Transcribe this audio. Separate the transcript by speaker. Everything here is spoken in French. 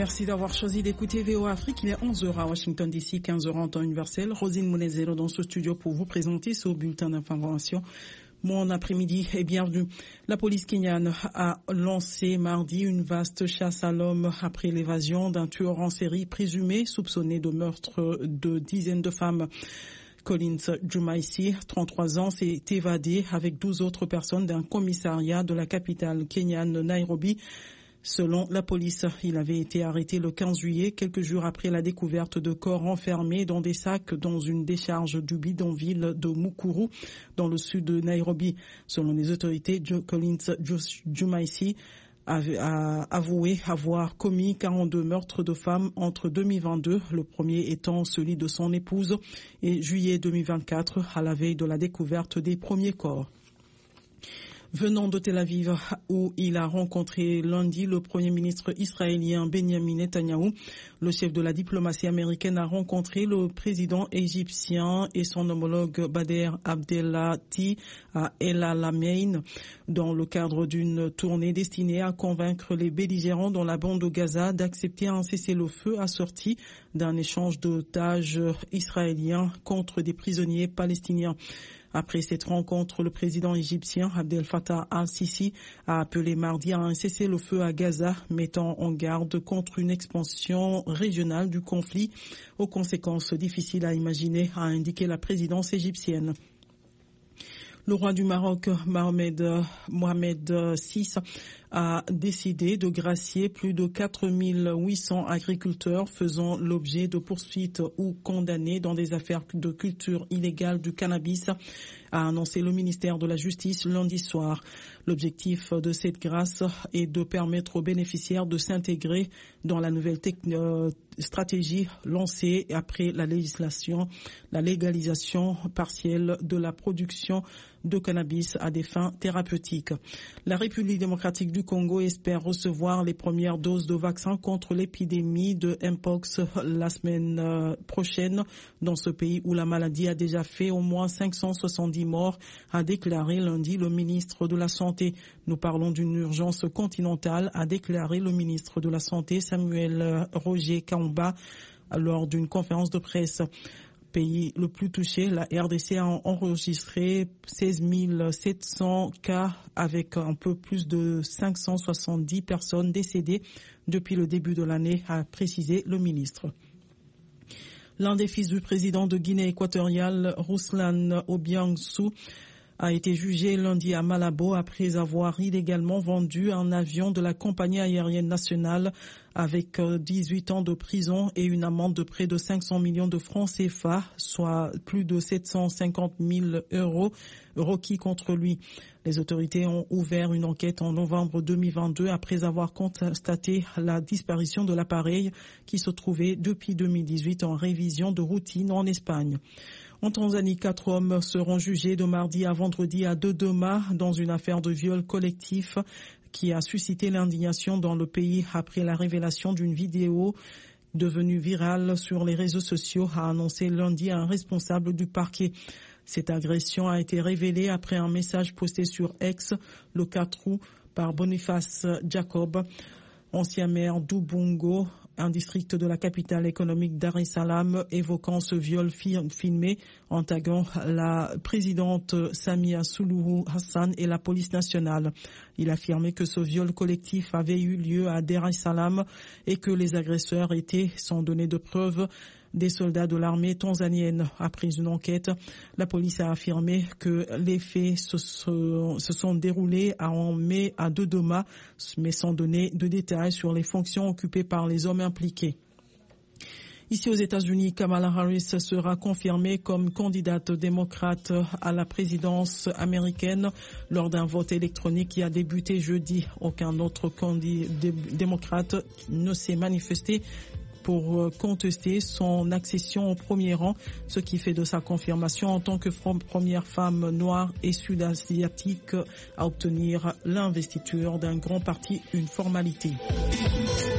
Speaker 1: Merci d'avoir choisi d'écouter VOA Afrique. Il est 11h à Washington DC, 15h en temps universel. Rosine Monezero dans ce studio pour vous présenter ce bulletin d'information. Bon après-midi et bienvenue. La police kenyane a lancé mardi une vaste chasse à l'homme après l'évasion d'un tueur en série présumé soupçonné de meurtre de dizaines de femmes. Collins Jumaisi, 33 ans, s'est évadé avec 12 autres personnes d'un commissariat de la capitale kenyane Nairobi. Selon la police, il avait été arrêté le 15 juillet, quelques jours après la découverte de corps enfermés dans des sacs dans une décharge du bidonville de Mukuru, dans le sud de Nairobi. Selon les autorités, Collins Jumaisi a avoué avoir commis 42 meurtres de femmes entre 2022, le premier étant celui de son épouse, et juillet 2024, à la veille de la découverte des premiers corps. Venant de Tel Aviv, où il a rencontré lundi le Premier ministre israélien Benjamin Netanyahou, le chef de la diplomatie américaine a rencontré le président égyptien et son homologue Bader Abdelati à El Alamein dans le cadre d'une tournée destinée à convaincre les belligérants dans la bande de Gaza d'accepter un cessez-le-feu assorti d'un échange d'otages israéliens contre des prisonniers palestiniens. Après cette rencontre, le président égyptien Abdel Fattah al-Sisi a appelé mardi à un cessez-le-feu à Gaza, mettant en garde contre une expansion régionale du conflit aux conséquences difficiles à imaginer, a indiqué la présidence égyptienne. Le roi du Maroc, Mohamed VI, a décidé de gracier plus de 4800 agriculteurs faisant l'objet de poursuites ou condamnés dans des affaires de culture illégale du cannabis, a annoncé le ministère de la Justice lundi soir. L'objectif de cette grâce est de permettre aux bénéficiaires de s'intégrer dans la nouvelle stratégie lancée après la légalisation partielle de la production de cannabis à des fins thérapeutiques. La République démocratique du Congo espère recevoir les premières doses de vaccins contre l'épidémie de Mpox la semaine prochaine dans ce pays où la maladie a déjà fait au moins 570 morts, a déclaré lundi le ministre de la Santé. Nous parlons d'une urgence continentale, a déclaré le ministre de la Santé Samuel Roger Kaumba lors d'une conférence de presse. Pays le plus touché, la RDC a enregistré 16 700 cas avec un peu plus de 570 personnes décédées depuis le début de l'année, a précisé le ministre. L'un des fils du président de Guinée équatoriale, Ruslan Obiangsu, a été jugé lundi à Malabo après avoir illégalement vendu un avion de la compagnie aérienne nationale avec 18 ans de prison et une amende de près de 500 millions de francs CFA, soit plus de 750 000 euros requis contre lui. Les autorités ont ouvert une enquête en novembre 2022 après avoir constaté la disparition de l'appareil qui se trouvait depuis 2018 en révision de routine en Espagne. En Tanzanie, 4 hommes seront jugés de mardi à vendredi à Dodoma dans une affaire de viol collectif qui a suscité l'indignation dans le pays après la révélation d'une vidéo devenue virale sur les réseaux sociaux, a annoncé lundi un responsable du parquet. Cette agression a été révélée après un message posté sur X le 4 août par Boniface Jacob, ancien maire d'Ubungo, un district de la capitale économique Dar es Salaam, évoquant ce viol filmé en taguant la présidente Samia Suluhu Hassan et la police nationale. Il affirmait que ce viol collectif avait eu lieu à Dar es Salaam et que les agresseurs étaient, sans donner de preuves, des soldats de l'armée tanzanienne. Après une enquête, la police a affirmé que les faits se sont déroulés en mai à Dodoma, mais sans donner de détails sur les fonctions occupées par les hommes impliqués. Ici aux États-Unis, Kamala Harris sera confirmée comme candidate démocrate à la présidence américaine lors d'un vote électronique qui a débuté jeudi. Aucun autre candidat démocrate ne s'est manifesté pour contester son accession au premier rang, ce qui fait de sa confirmation en tant que première femme noire et sud-asiatique à obtenir l'investiture d'un grand parti une formalité.